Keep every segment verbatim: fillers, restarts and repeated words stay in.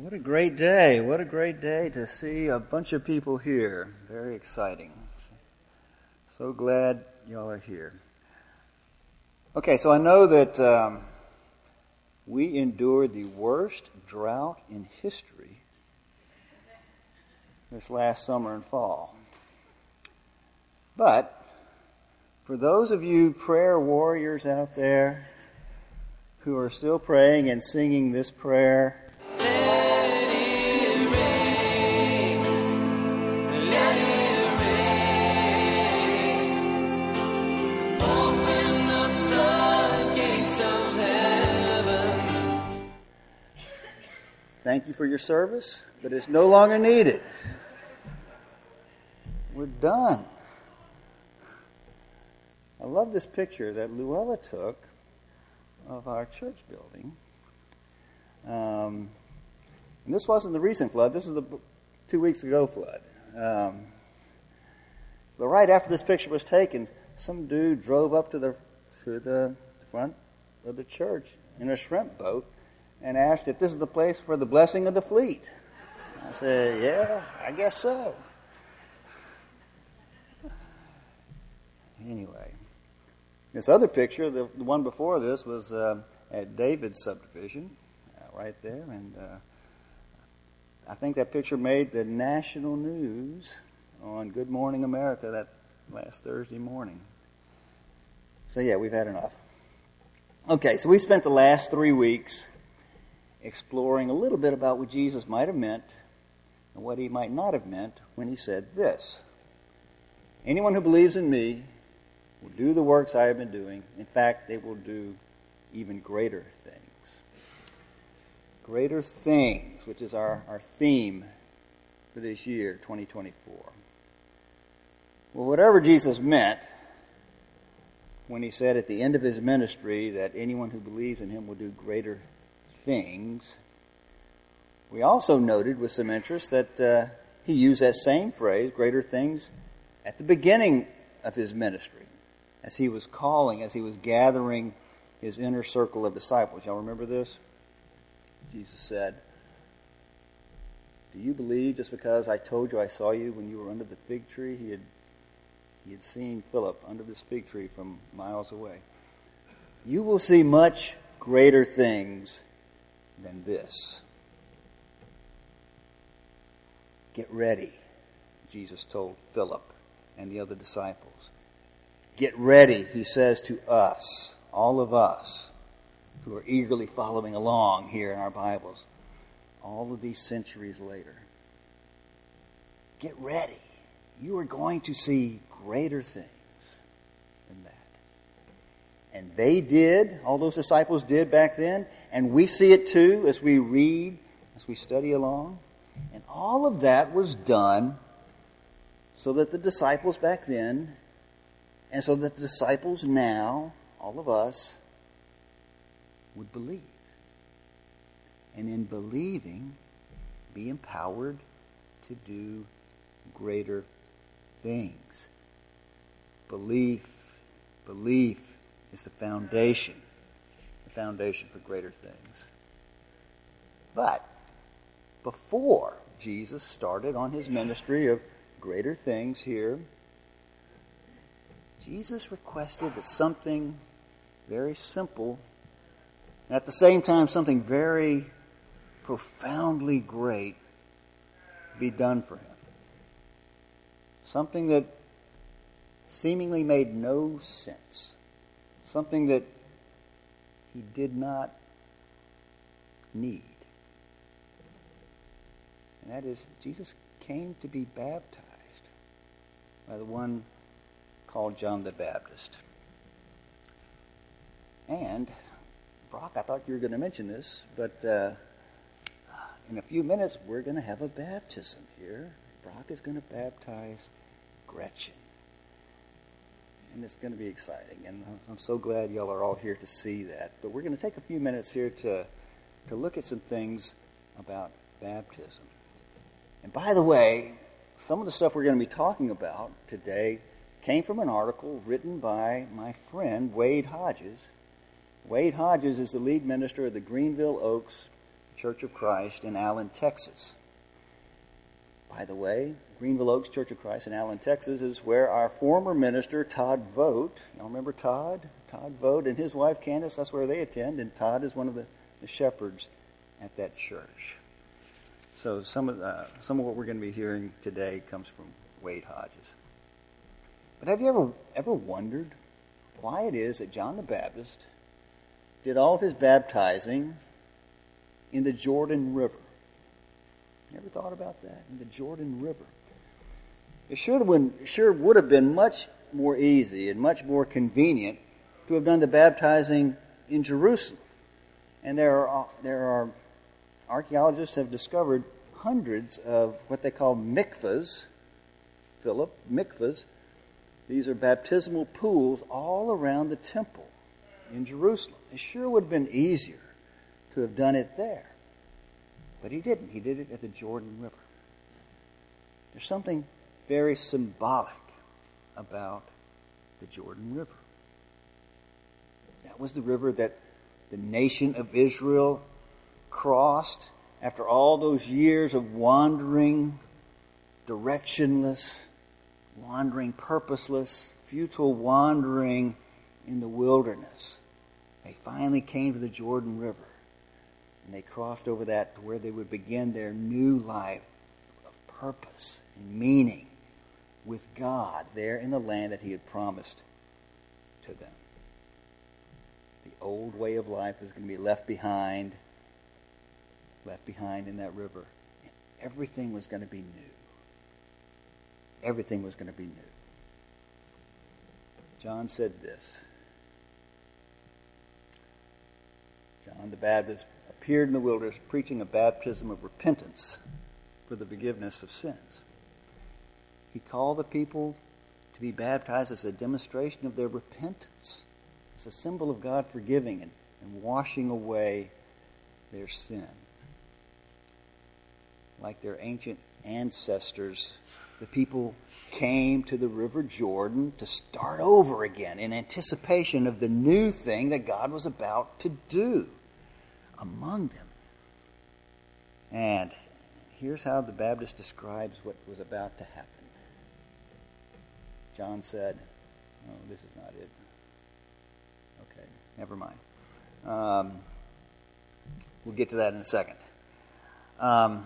What a great day. What a great day to see a bunch of people here. Very exciting. So glad y'all are here. Okay, so I know that um, we endured the worst drought in history this last summer and fall. But for those of you prayer warriors out there who are still praying and singing this prayer, thank you for your service, but it's no longer needed. We're done. I love this picture that Luella took of our church building. Um, and this wasn't the recent flood. This is the two weeks ago flood. Um, but right after this picture was taken, some dude drove up to the to the front of the church in a shrimp boat and asked if this is the place for the blessing of the fleet. I said, yeah, I guess so. Anyway, this other picture, the, the one before this, was uh, at David's subdivision, uh, right there. And uh, I think that picture made the national news on Good Morning America that last Thursday morning. So yeah, we've had enough. Okay, so we spent the last three weeks exploring a little bit about what Jesus might have meant and what he might not have meant when he said this: anyone who believes in me will do the works I have been doing. In fact, they will do even greater things. Greater things, which is our, our theme for this year, twenty twenty-four. Well, whatever Jesus meant when he said at the end of his ministry that anyone who believes in him will do greater things, we also noted with some interest that uh, he used that same phrase, greater things, at the beginning of his ministry, as he was calling, as he was gathering his inner circle of disciples. Y'all remember this? Jesus said, do you believe just because I told you I saw you when you were under the fig tree? He had, he had seen Philip under this fig tree from miles away. You will see much greater things than this. Get ready, Jesus told Philip and the other disciples. Get ready, he says to us, all of us who are eagerly following along here in our Bibles, all of these centuries later. Get ready. You are going to see greater things than that. And they did, all those disciples did back then, and we see it too as we read, as we study along. And all of that was done so that the disciples back then, and so that the disciples now, all of us, would believe. And in believing, be empowered to do greater things. Belief, belief is the foundation, the foundation for greater things. But before Jesus started on his ministry of greater things here, Jesus requested that something very simple, and at the same time something very profoundly great, be done for him. Something that seemingly made no sense. Something that he did not need. And that is, Jesus came to be baptized by the one called John the Baptist. And, Brock, I thought you were going to mention this, but uh, in a few minutes we're going to have a baptism here. Brock is going to baptize Gretchen. And it's going to be exciting. And I'm so glad y'all are all here to see that. But we're going to take a few minutes here to, to look at some things about baptism. And by the way, some of the stuff we're going to be talking about today came from an article written by my friend Wade Hodges. Wade Hodges is the lead minister of the Greenville Oaks Church of Christ in Allen, Texas. By the way, Greenville Oaks Church of Christ in Allen, Texas is where our former minister, Todd Vogt, y'all remember Todd? Todd Vogt and his wife, Candace, that's where they attend, and Todd is one of the, the shepherds at that church. So some of, uh, some of what we're going to be hearing today comes from Wade Hodges. But have you ever ever wondered why it is that John the Baptist did all of his baptizing in the Jordan River? You ever thought about that? In the Jordan River. It should have been, sure would have been much more easy and much more convenient to have done the baptizing in Jerusalem. And there are, there are archaeologists have discovered hundreds of what they call mikvahs, Philip, mikvahs. These are baptismal pools all around the temple in Jerusalem. It sure would have been easier to have done it there. But he didn't. He did it at the Jordan River. There's something very symbolic about the Jordan River. That was the river that the nation of Israel crossed after all those years of wandering, directionless, wandering purposeless, futile wandering in the wilderness. They finally came to the Jordan River. And they crossed over that to where they would begin their new life of purpose and meaning with God there in the land that he had promised to them. The old way of life is going to be left behind, left behind in that river. And everything was going to be new. Everything was going to be new. John said this. John the Baptist appeared in the wilderness preaching a baptism of repentance for the forgiveness of sins. He called the people to be baptized as a demonstration of their repentance. It's a symbol of God forgiving and, and washing away their sin. Like their ancient ancestors, the people came to the River Jordan to start over again in anticipation of the new thing that God was about to do among them. And here's how the Baptist describes what was about to happen. John said, oh, this is not it. Okay, never mind. Um, we'll get to that in a second. Um,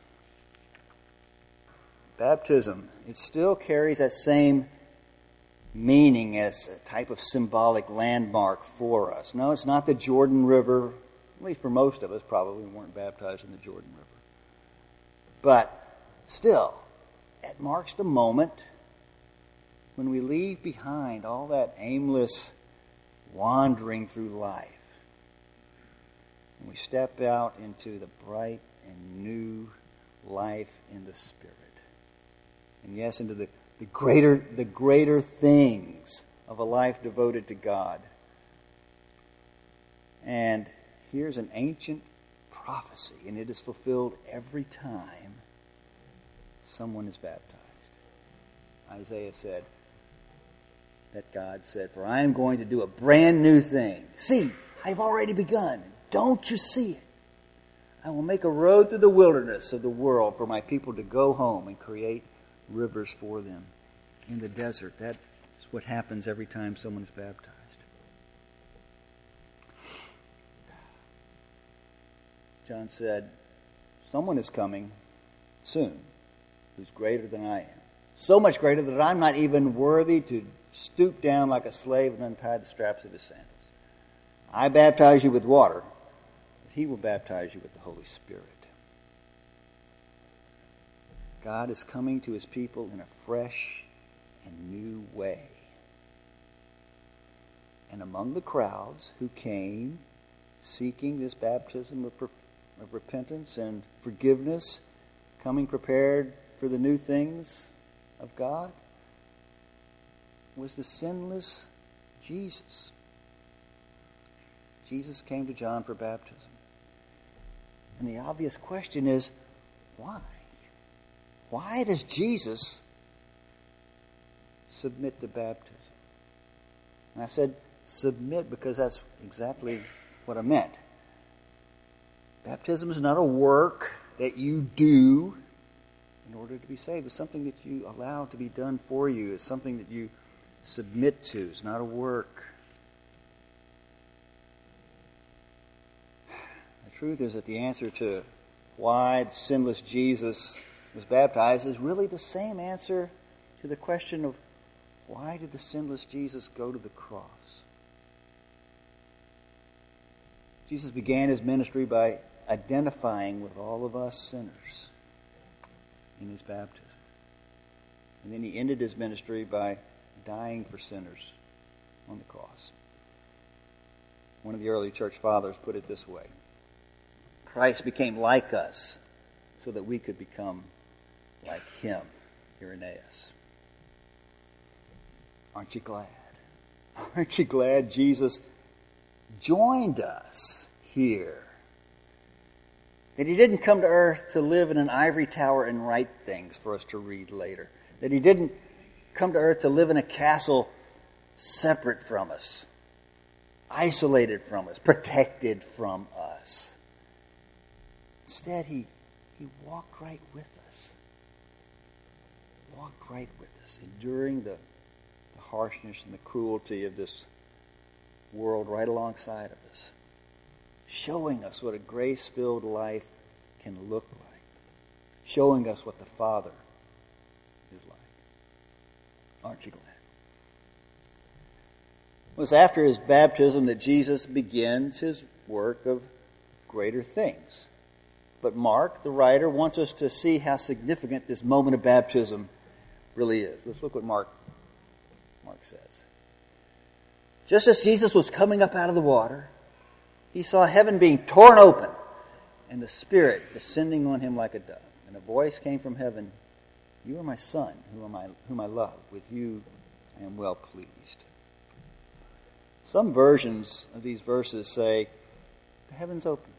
baptism, it still carries that same meaning as a type of symbolic landmark for us. No, it's not the Jordan River. At least for most of us, probably weren't baptized in the Jordan River. But still, it marks the moment when we leave behind all that aimless wandering through life. And we step out into the bright and new life in the Spirit. And yes, into the, the greater the greater things of a life devoted to God. And here's an ancient prophecy, and it is fulfilled every time someone is baptized. Isaiah said that God said, "For I am going to do a brand new thing. See, I've already begun. Don't you see it? I will make a road through the wilderness of the world for my people to go home and create rivers for them in the desert." That's what happens every time someone is baptized. John said, someone is coming soon who's greater than I am. So much greater that I'm not even worthy to stoop down like a slave and untie the straps of his sandals. I baptize you with water, but he will baptize you with the Holy Spirit. God is coming to his people in a fresh and new way. And among the crowds who came seeking this baptism of, of repentance and forgiveness, coming prepared for the new things of God, was the sinless Jesus. Jesus came to John for baptism. And the obvious question is, why? Why does Jesus submit to baptism? And I said submit because that's exactly what I meant. Baptism is not a work that you do in order to be saved. It's something that you allow to be done for you. It's something that you submit to. It's not a work. The truth is that the answer to why the sinless Jesus was baptized is really the same answer to the question of why did the sinless Jesus go to the cross? Jesus began his ministry by identifying with all of us sinners in his baptism. And then he ended his ministry by dying for sinners on the cross. One of the early church fathers put it this way: Christ became like us so that we could become like him. Irenaeus. Aren't you glad? Aren't you glad Jesus joined us here? That he didn't come to earth to live in an ivory tower and write things for us to read later. That he didn't come to earth to live in a castle separate from us, isolated from us, protected from us. Instead, he, he walked right with us. Walked right with us, enduring the, the harshness and the cruelty of this world right alongside of us, showing us what a grace-filled life can look like, showing us what the Father is like. Aren't you glad? It was after his baptism that Jesus begins his work of greater things. But Mark, the writer, wants us to see how significant this moment of baptism really is. Let's look what Mark, Mark says. Just as Jesus was coming up out of the water, he saw heaven being torn open and the Spirit descending on him like a dove. And a voice came from heaven, "You are my Son, whom I, whom I love. With you I am well pleased." Some versions of these verses say, the heavens opened.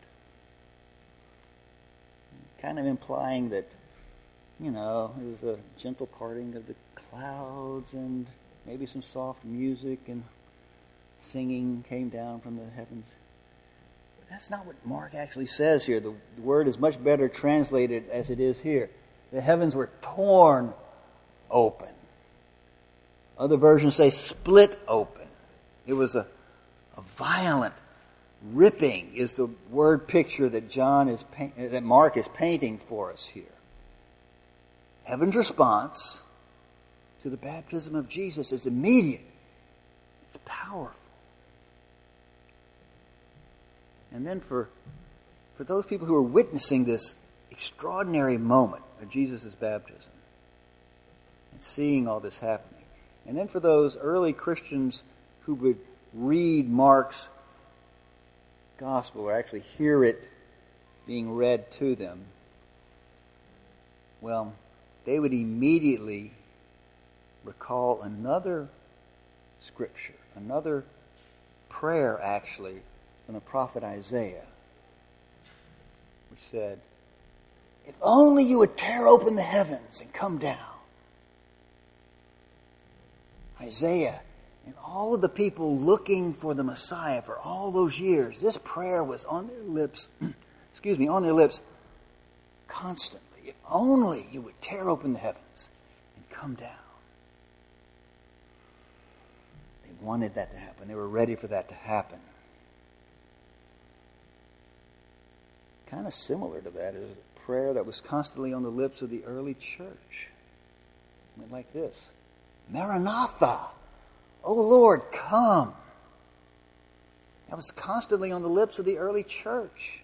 Kind of implying that, you know, it was a gentle parting of the clouds and maybe some soft music and singing came down from the heavens. But that's not what Mark actually says here. The, the word is much better translated as it is here. The heavens were torn open. Other versions say split open. It was a, a violent ripping is the word picture that John is paint, that Mark is painting for us here. Heaven's response to the baptism of Jesus is immediate. It's powerful. And then for, for those people who are witnessing this extraordinary moment of Jesus' baptism and seeing all this happening, and then for those early Christians who would read Mark's gospel or actually hear it being read to them, well, they would immediately recall another scripture, another prayer actually from the prophet Isaiah, which said, "If only you would tear open the heavens and come down." Isaiah and all of the people looking for the Messiah for all those years, this prayer was on their lips, excuse me, on their lips constantly. If only you would tear open the heavens and come down. They wanted that to happen. They were ready for that to happen. Kind of similar to that is a prayer that was constantly on the lips of the early church. It went like this: Maranatha, O Lord, come. That was constantly on the lips of the early church.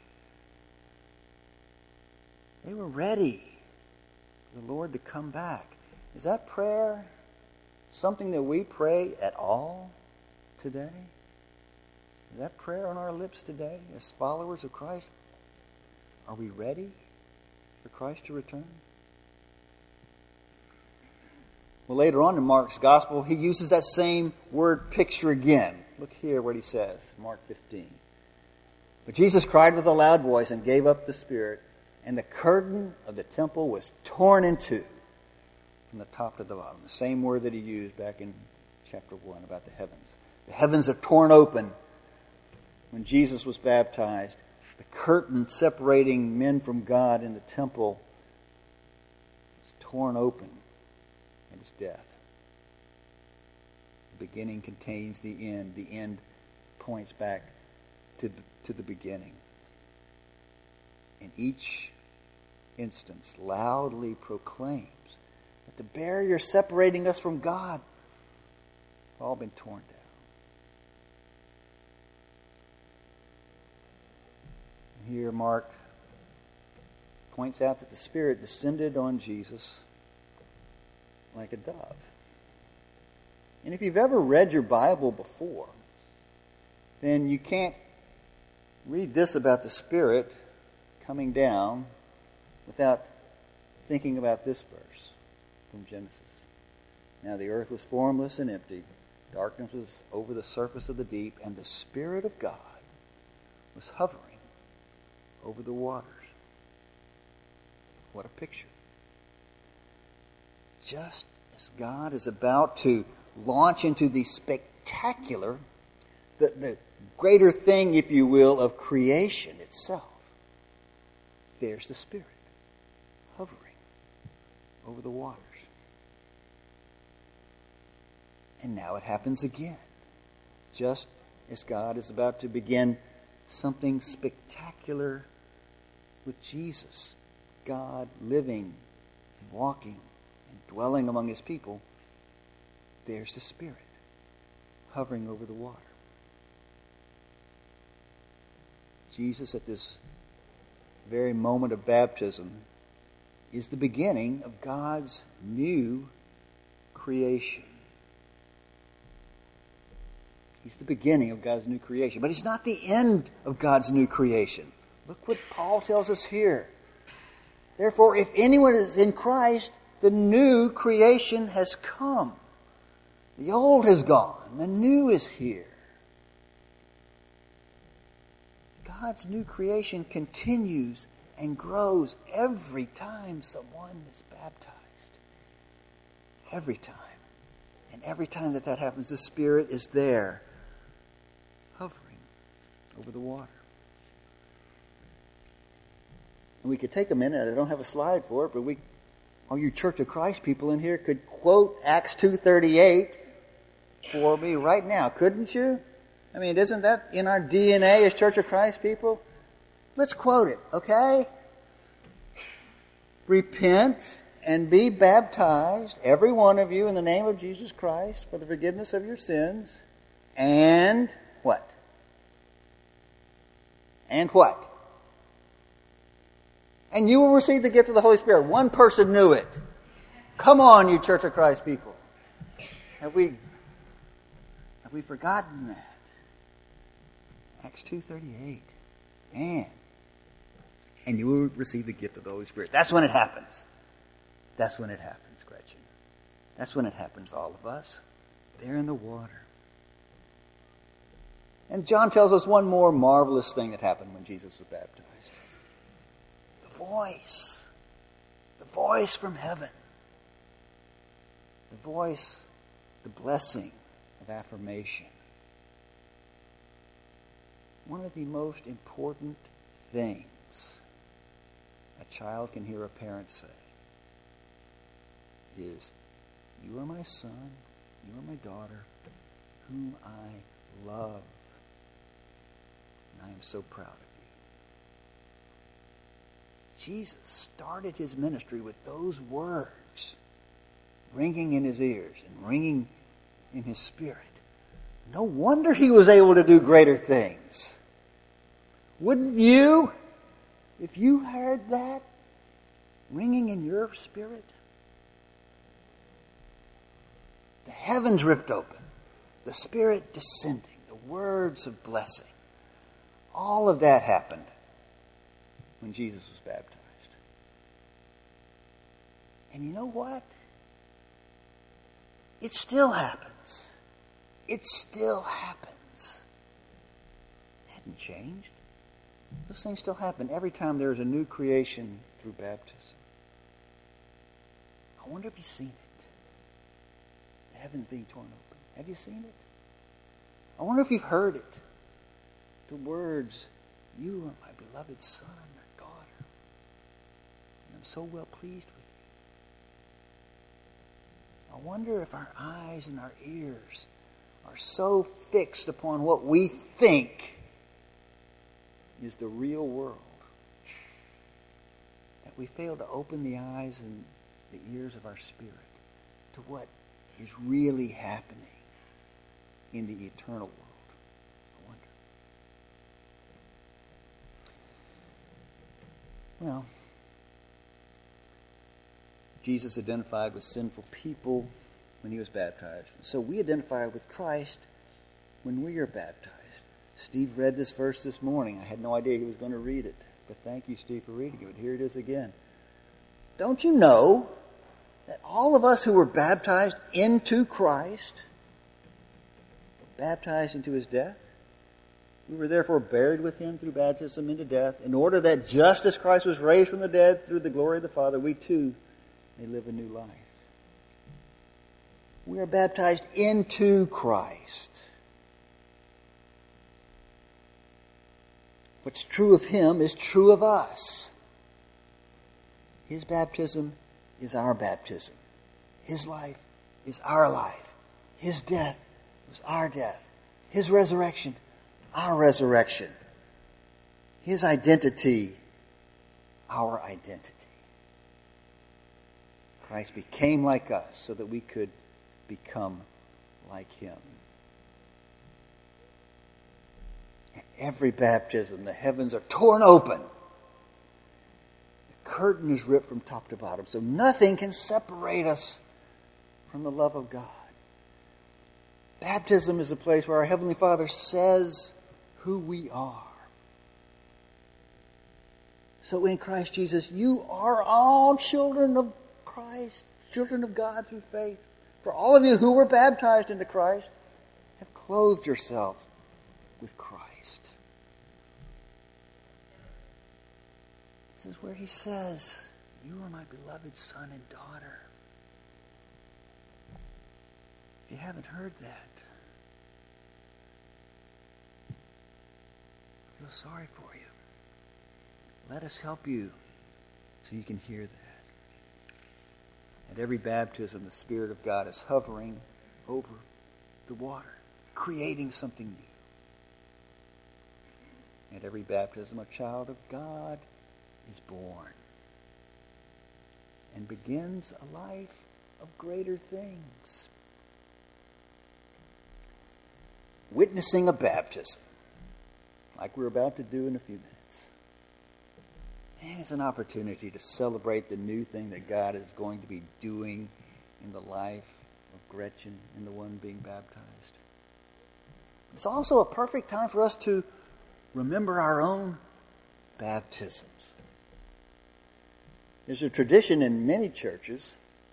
They were ready for the Lord to come back. Is that prayer something that we pray at all today? Is that prayer on our lips today as followers of Christ? Are we ready for Christ to return? Well, later on in Mark's gospel, he uses that same word picture again. Look here what he says, Mark fifteen. "But Jesus cried with a loud voice and gave up the spirit, and the curtain of the temple was torn in two from the top to the bottom." The same word that he used back in chapter one about the heavens. The heavens are torn open when Jesus was baptized, The curtain separating men from God in the temple is torn open at his death. The beginning contains the end. The end points back to, to the beginning. In each instance, loudly proclaims that the barrier separating us from God have all been torn down. Here Mark points out that the Spirit descended on Jesus like a dove. And if you've ever read your Bible before, then you can't read this about the Spirit coming down without thinking about this verse from Genesis. Now the earth was formless and empty. Darkness was over the surface of the deep, and the Spirit of God was hovering over the waters. What a picture. Just as God is about to launch into the spectacular, the, the greater thing, if you will, of creation itself, there's the Spirit hovering over the waters. And now it happens again. Just as God is about to begin something spectacular with Jesus, God living, walking, and dwelling among his people, there's the Spirit hovering over the water. Jesus, at this very moment of baptism, is the beginning of God's new creation. He's the beginning of God's new creation. But he's not the end of God's new creation. Look what Paul tells us here. Therefore, if anyone is in Christ, the new creation has come. The old has gone. The new is here. God's new creation continues and grows every time someone is baptized. Every time. And every time that that happens, the Spirit is there, hovering over the water. And we could take a minute. I don't have a slide for it, but we, all you Church of Christ people in here, could quote Acts two thirty-eight for me right now, couldn't you? I mean, isn't that in our D N A as Church of Christ people? Let's quote it, okay? Repent and be baptized, every one of you, in the name of Jesus Christ for the forgiveness of your sins. And what? And what? And you will receive the gift of the Holy Spirit. One person knew it. Come on, you Church of Christ people. Have we, have we forgotten that? Acts two thirty-eight. And, and you will receive the gift of the Holy Spirit. That's when it happens. That's when it happens, Gretchen. That's when it happens, all of us. They're in the water. And John tells us one more marvelous thing that happened when Jesus was baptized. The voice. The voice from heaven. The voice, the blessing of affirmation. One of the most important things a child can hear a parent say is, "You are my son, you are my daughter, whom I love. And I am so proud of you." Jesus started his ministry with those words ringing in his ears and ringing in his spirit. No wonder he was able to do greater things. Wouldn't you, if you heard that ringing in your spirit? The heavens ripped open, the Spirit descending, the words of blessing. All of that happened when Jesus was baptized. And you know what? It still happens. It still happens. It hadn't changed. Those things still happen every time there is a new creation through baptism. I wonder if you've seen it. The heavens being torn open. Have you seen it? I wonder if you've heard it. The words You are my beloved son or daughter. And I'm so well pleased with you. I wonder if our eyes and our ears are so fixed upon what we think is the real world that we fail to open the eyes and the ears of our spirit to what is really happening in the eternal world. I wonder. Well, Jesus identified with sinful people when he was baptized. So we identify with Christ when we are baptized. Steve read this verse this morning. I had no idea he was going to read it. But thank you, Steve, for reading it. Here it is again. Don't you know that all of us who were baptized into Christ were baptized into his death? We were therefore buried with him through baptism into death, in order that just as Christ was raised from the dead through the glory of the Father, we too may live a new life. We are baptized into Christ. What's true of him is true of us. His baptism is our baptism. His life is our life. His death was our death. His resurrection, our resurrection. His identity, our identity. Christ became like us so that we could become like him. At every baptism, the heavens are torn open. The curtain is ripped from top to bottom, so nothing can separate us from the love of God. Baptism is the place where our Heavenly Father says who we are. So in Christ Jesus, you are all children of Christ, children of God through faith. For all of you who were baptized into Christ have clothed yourself with Christ. This is where he says, you are my beloved son and daughter. If you haven't heard that, I feel sorry for you. Let us help you so you can hear that. At every baptism, the Spirit of God is hovering over the water, creating something new. At every baptism, a child of God is born and begins a life of greater things. Witnessing a baptism, like we're about to do in a few minutes. And it's an opportunity to celebrate the new thing that God is going to be doing in the life of Gretchen and the one being baptized. It's also a perfect time for us to remember our own baptisms. There's a tradition in many churches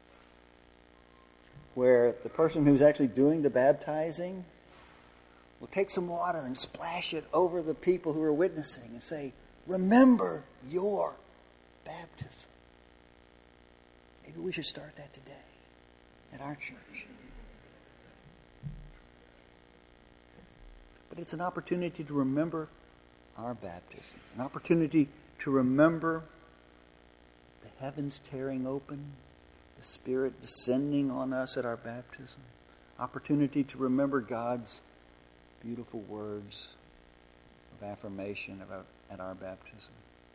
where the person who's actually doing the baptizing will take some water and splash it over the people who are witnessing and say, remember your baptism. Maybe we should start that today at our church. But it's an opportunity to remember our baptism. An opportunity to remember the heavens tearing open, the Spirit descending on us at our baptism. Opportunity to remember God's beautiful words of affirmation about at our baptism.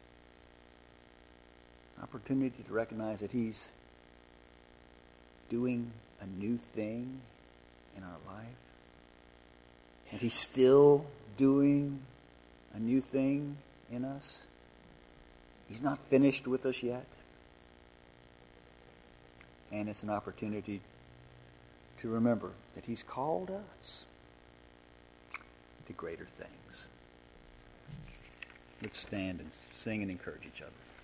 Opportunity to recognize that he's doing a new thing in our life. And he's still doing a new thing in us. He's not finished with us yet. And it's an opportunity to remember that he's called us to greater things. Let's stand and sing and encourage each other.